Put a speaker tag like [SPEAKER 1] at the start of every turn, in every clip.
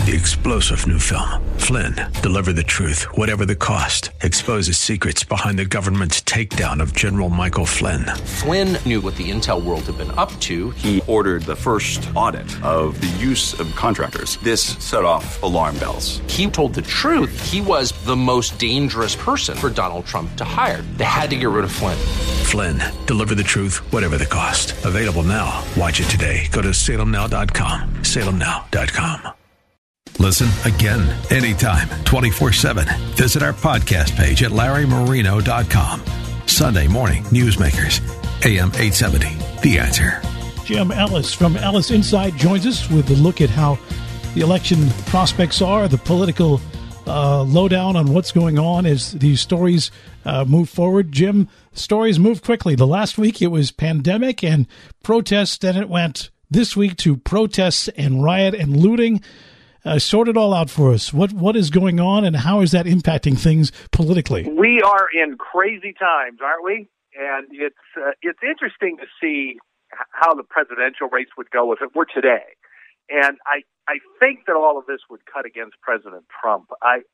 [SPEAKER 1] The explosive new film, Flynn, deliver the truth, whatever the cost. Exposes secrets behind the government's takedown of General Michael Flynn.
[SPEAKER 2] Flynn knew what the intel world had been up to.
[SPEAKER 3] He ordered the first audit of the use of contractors. This set off alarm bells.
[SPEAKER 2] He told the truth. He was the most dangerous person for Donald Trump to hire. They had to get rid of Flynn.
[SPEAKER 1] Flynn, deliver the truth, whatever the cost. Available now. Watch it today. Go to salemnow.com. salemnow.com. Listen again, anytime, 24/7. Visit our podcast page at larrymarino.com. Sunday morning newsmakers, AM 870, The Answer.
[SPEAKER 4] Jim Ellis from Ellis Inside joins us with a look at how the election prospects are, the political lowdown on what's going on as these stories move forward. Jim, stories move quickly. The last week it was pandemic and protests, then it went this week to protests and riot and looting. Sort it all out for us. What is going on and how is that impacting things politically?
[SPEAKER 5] We are in crazy times, aren't we? And it's interesting to see how the presidential race would go if it were today. And I think that all of this would cut against President Trump.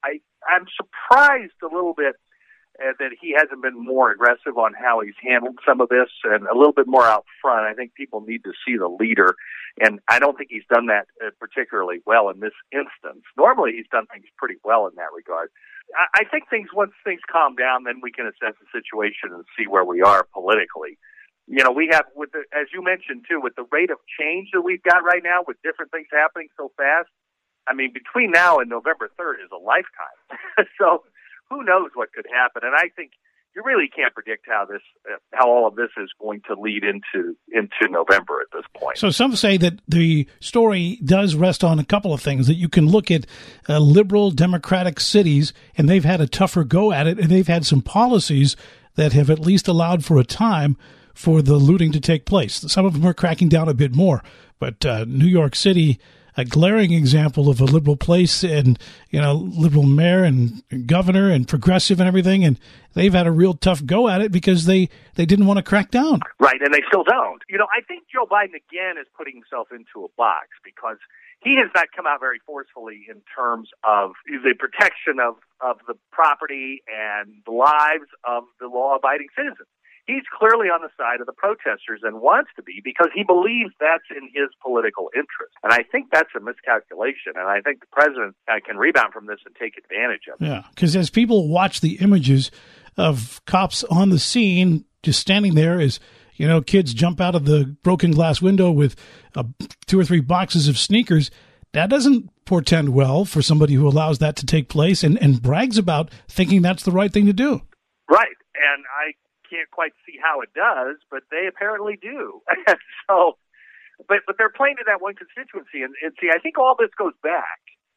[SPEAKER 5] I'm surprised a little bit that he hasn't been more aggressive on how he's handled some of this and a little bit more out front. I think people need to see the leader, and I don't think he's done that particularly well in this instance. Normally, he's done things pretty well in that regard. I think once things calm down, then we can assess the situation and see where we are politically. You know, we have, as you mentioned too, with the rate of change that we've got right now, with different things happening so fast, I mean, between now and November 3rd is a lifetime. So who knows what could happen? And I think you really can't predict how all of this is going to lead into November at this point.
[SPEAKER 4] So some say that the story does rest on a couple of things, that you can look at liberal democratic cities, and they've had a tougher go at it, and they've had some policies that have at least allowed for a time for the looting to take place. Some of them are cracking down a bit more, but New York City, a glaring example of a liberal place and, liberal mayor and governor and progressive and everything. And they've had a real tough go at it because they didn't want to crack down.
[SPEAKER 5] Right. And they still don't. I think Joe Biden again is putting himself into a box because he has not come out very forcefully in terms of the protection of the property and the lives of the law-abiding citizens. He's clearly on the side of the protesters and wants to be because he believes that's in his political interest. And I think that's a miscalculation. And I think the president can rebound from this and take advantage of it.
[SPEAKER 4] Yeah, because as people watch the images of cops on the scene just standing there as, kids jump out of the broken glass window with 2 or 3 boxes of sneakers, that doesn't portend well for somebody who allows that to take place and brags about thinking that's the right thing to do.
[SPEAKER 5] Right. And I can't quite see how it does, but they apparently do. So, but they're playing to that one constituency, and see, I think all this goes back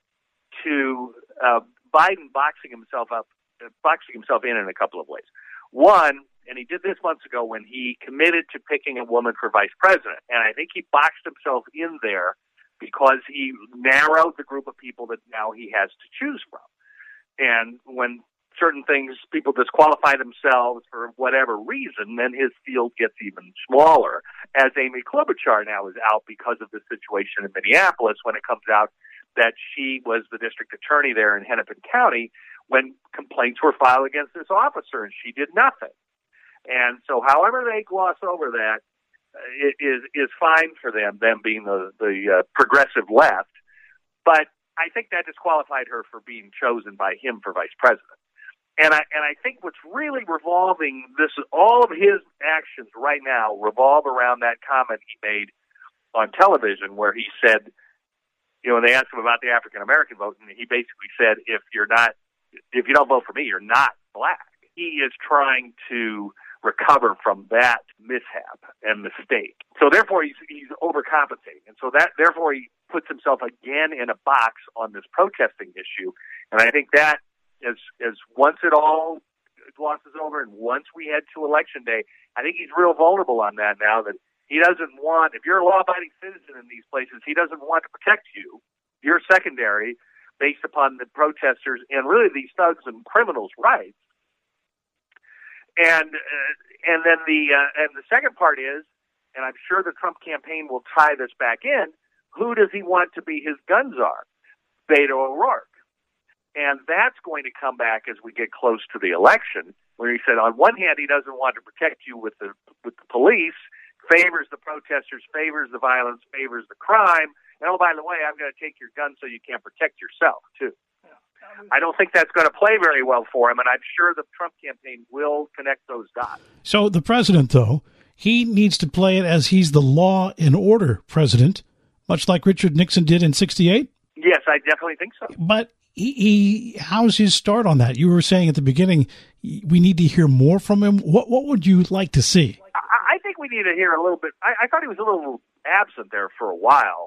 [SPEAKER 5] to Biden boxing himself in a couple of ways. One, and he did this months ago when he committed to picking a woman for vice president, and I think he boxed himself in there because he narrowed the group of people that now he has to choose from. And when certain things, people disqualify themselves for whatever reason, then his field gets even smaller. As Amy Klobuchar now is out because of the situation in Minneapolis when it comes out that she was the district attorney there in Hennepin County when complaints were filed against this officer and she did nothing. And so however they gloss over that, it is fine for them being the progressive left. But I think that disqualified her for being chosen by him for vice president. And I think what's really revolving all of his actions right now revolve around that comment he made on television where he said, they asked him about the African American vote, and he basically said, if you don't vote for me, you're not black. He is trying to recover from that mishap and mistake. So therefore he's overcompensating. And so therefore he puts himself again in a box on this protesting issue. And I think that as once it all glosses over and once we head to Election Day, I think he's real vulnerable on that now that he doesn't want, if you're a law-abiding citizen in these places, he doesn't want to protect you. You're secondary based upon the protesters and really these thugs and criminals' rights. And then the second part is, and I'm sure the Trump campaign will tie this back in, who does he want to be his gun czar? Beto O'Rourke. And that's going to come back as we get close to the election, where he said on one hand he doesn't want to protect you with the police, favors the protesters, favors the violence, favors the crime, and oh, by the way, I'm going to take your gun so you can't protect yourself, too. I don't think that's going to play very well for him, and I'm sure the Trump campaign will connect those dots.
[SPEAKER 4] So the president, though, he needs to play it as he's the law and order president, much like Richard Nixon did in '68?
[SPEAKER 5] Yes, I definitely think so.
[SPEAKER 4] But how's his start on that? You were saying at the beginning we need to hear more from him. What would you like to see?
[SPEAKER 5] I think we need to hear a little bit. I thought he was a little absent there for a while.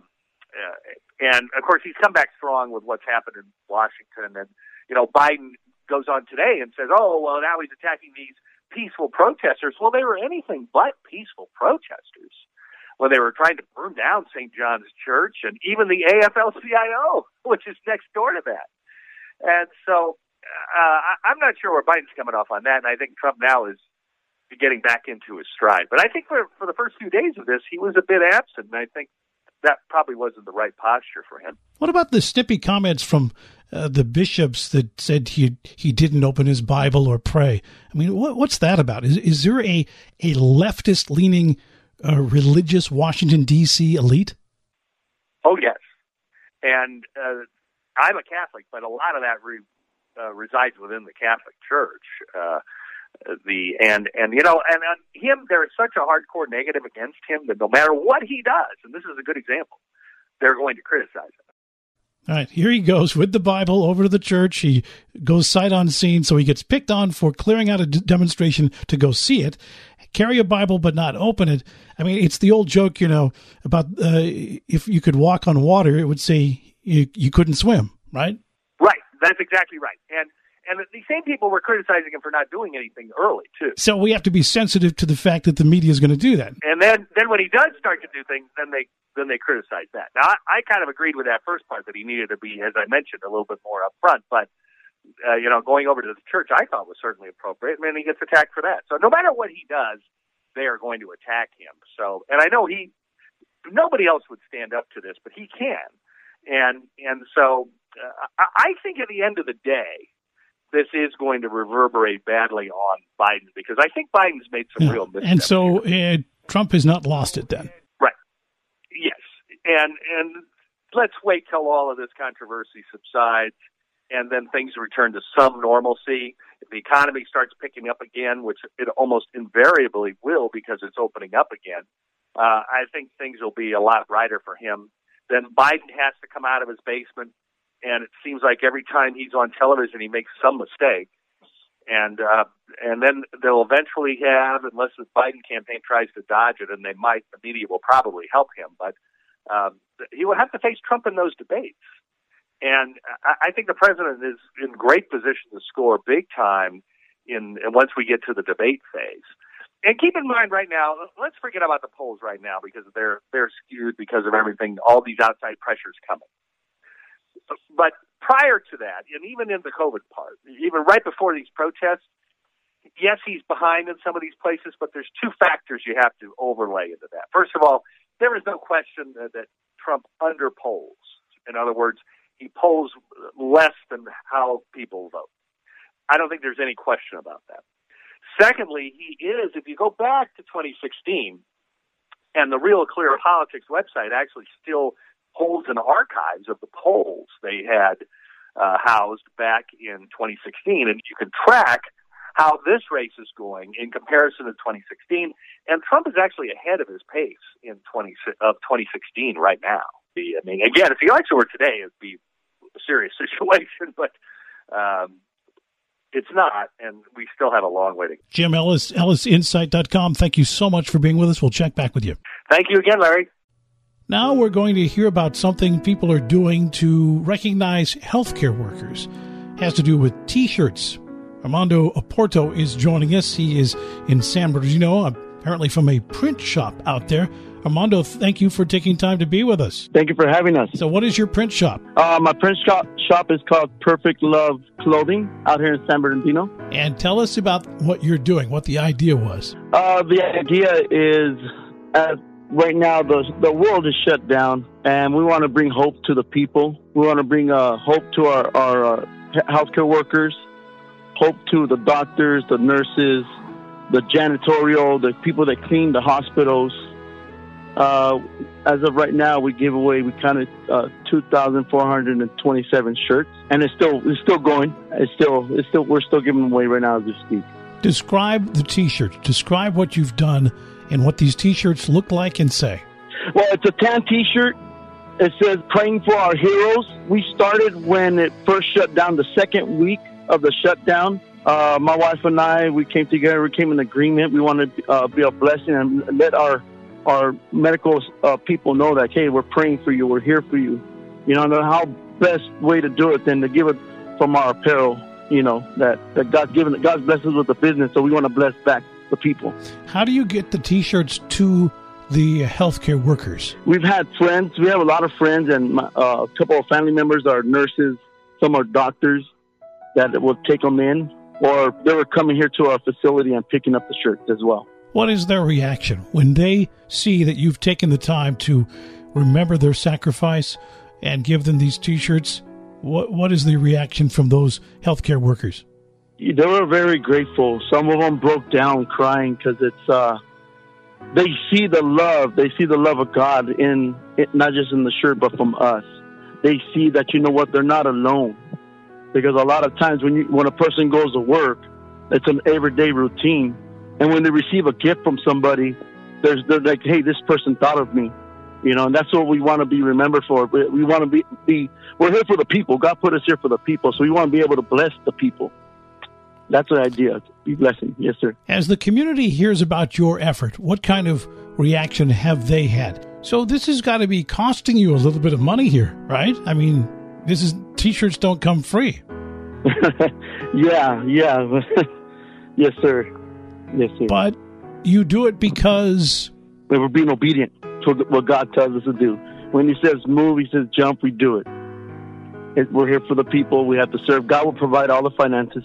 [SPEAKER 5] And, of course, he's come back strong with what's happened in Washington. And, Biden goes on today and says, oh, well, now he's attacking these peaceful protesters. Well, they were anything but peaceful protesters when they were trying to burn down St. John's Church and even the AFL-CIO, which is next door to that. And so I'm not sure where Biden's coming off on that, and I think Trump now is getting back into his stride. But I think for the first few days of this, he was a bit absent, and I think that probably wasn't the right posture for him. What about the snippy comments from the bishops that said he didn't open his Bible or pray? I mean, what's that about? Is there a leftist-leaning religious Washington, D.C. elite? Oh, yes. And I'm a Catholic, but a lot of that resides within the Catholic Church. And on him, there is such a hardcore negative against him that no matter what he does, and this is a good example, they're going to criticize him. All right, here he goes with the Bible over to the church. He goes sight unseen, so he gets picked on for clearing out a demonstration to go see it, carry a Bible but not open it. I mean, it's the old joke, about if you could walk on water, it would say you couldn't swim, right? Right, that's exactly right. And the same people were criticizing him for not doing anything early, too. So we have to be sensitive to the fact that the media is going to do that. And then when he does start to do things, then they criticize that. Now, I kind of agreed with that first part, that he needed to be, as I mentioned, a little bit more upfront. But, going over to the church, I thought was certainly appropriate. And then he gets attacked for that. So no matter what he does, they are going to attack him. So, and I know nobody else would stand up to this, but he can. And so I think at the end of the day, this is going to reverberate badly on Biden, because I think Biden's made some real missteps. And so Trump has not lost it then? Right. Yes. And let's wait till all of this controversy subsides and then things return to some normalcy. If the economy starts picking up again, which it almost invariably will because it's opening up again, I think things will be a lot brighter for him. Then Biden has to come out of his basement. And it seems like every time he's on television, he makes some mistake. And then they'll eventually have, unless the Biden campaign tries to dodge it, and they might, the media will probably help him, but he will have to face Trump in those debates. And I think the president is in great position to score big time once we get to the debate phase. And keep in mind right now, let's forget about the polls right now, because they're skewed because of everything, all these outside pressures coming. But prior to that, and even in the COVID part, even right before these protests, yes, he's behind in some of these places, but there's two factors you have to overlay into that. First of all, there is no question that Trump underpolls. In other words, he polls less than how people vote. I don't think there's any question about that. Secondly, he is, if you go back to 2016, and the Real Clear Politics website actually still holds an archives of the polls they had housed back in 2016, and you can track how this race is going in comparison to 2016. And Trump is actually ahead of his pace in 2016 right now. I mean, again, if the election were today, it'd be a serious situation, but it's not, and we still have a long way to go. Jim Ellis, EllisInsight.com. Thank you so much for being with us. We'll check back with you. Thank you again, Larry. Now we're going to hear about something people are doing to recognize healthcare workers. It has to do with T-shirts. Armando Oporto is joining us. He is in San Bernardino, apparently from a print shop out there. Armando, thank you for taking time to be with us.
[SPEAKER 6] Thank you for having us.
[SPEAKER 4] So what is your print shop?
[SPEAKER 6] My print shop is called Perfect Love Clothing out here in San Bernardino.
[SPEAKER 4] And tell us about what you're doing, what the idea was.
[SPEAKER 6] The idea is, right now the world is shut down, and we want to bring hope to the people. We want to bring hope to our healthcare workers, hope to the doctors, the nurses, the janitorial, the people that clean the hospitals. As of right now, we counted 2,427 shirts, and it's still going. We're still giving them away right now as we speak.
[SPEAKER 4] Describe the T-shirts. Describe what you've done and what these T-shirts look like and say.
[SPEAKER 6] Well, it's a tan T-shirt. It says "Praying for Our Heroes." We started when it first shut down, the second week of the shutdown. My wife and I, we came together. We came in agreement. We wanted to be a blessing and let our medical people know that, hey, we're praying for you. We're here for you. You know, how best way to do it than to give it from our apparel. You know, that God's blessed us with the business, so we want to bless back the people.
[SPEAKER 4] How do you get the T-shirts to the healthcare workers?
[SPEAKER 6] We've had friends. We have a lot of friends, and a couple of family members are nurses. Some are doctors that will take them in, or they were coming here to our facility and picking up the shirts as well.
[SPEAKER 4] What is their reaction when they see that you've taken the time to remember their sacrifice and give them these T-shirts? What is the reaction from those healthcare workers?
[SPEAKER 6] They were very grateful. Some of them broke down crying because it's they see the love. They see the love of God in it, not just in the shirt, but from us. They see that, you know what, they're not alone. Because a lot of times when a person goes to work, it's an everyday routine. And when they receive a gift from somebody, they're like, hey, this person thought of me. You know, and that's what we want to be remembered for. We want to be we're here for the people. God put us here for the people, so we want to be able to bless the people. That's the idea. Be blessing. Yes, sir.
[SPEAKER 4] As the community hears about your effort, what kind of reaction have they had? So this has got to be costing you a little bit of money here, right? I mean, T-shirts don't come free.
[SPEAKER 6] Yeah. Yes, sir. Yes, sir.
[SPEAKER 4] But you do it because
[SPEAKER 6] we're being obedient to what God tells us to do. When He says move, He says jump, we do it. We're here for the people. We have to serve. God will provide all the finances.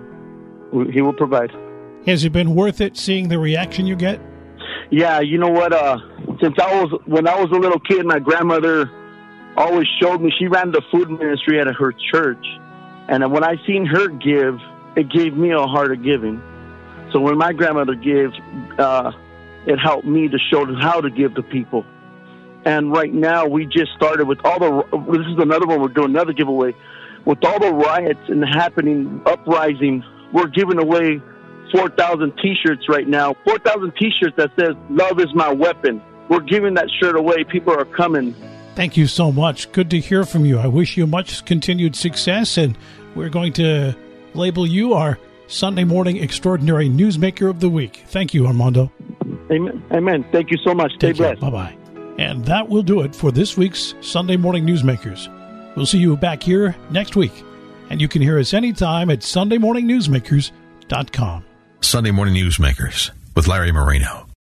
[SPEAKER 6] He will provide.
[SPEAKER 4] Has it been worth it seeing the reaction you get?
[SPEAKER 6] Yeah, you know what? When I was a little kid, my grandmother always showed me. She ran the food ministry at her church, and when I seen her give, it gave me a heart of giving. So when my grandmother gave, it helped me to show how to give to people. And right now, we just started with this is another one we're doing, another giveaway. With all the riots and uprising, we're giving away 4,000 T-shirts right now. 4,000 T-shirts that says, "Love is my weapon." We're giving that shirt away. People are coming.
[SPEAKER 4] Thank you so much. Good to hear from you. I wish you much continued success, and we're going to label you our Sunday Morning Extraordinary Newsmaker of the Week. Thank you, Armando.
[SPEAKER 6] Amen. Thank you so much. Stay blessed.
[SPEAKER 4] Bye-bye. And that will do it for this week's Sunday Morning Newsmakers. We'll see you back here next week. And you can hear us anytime at SundayMorningNewsmakers.com.
[SPEAKER 1] Sunday Morning Newsmakers with Larry Marino.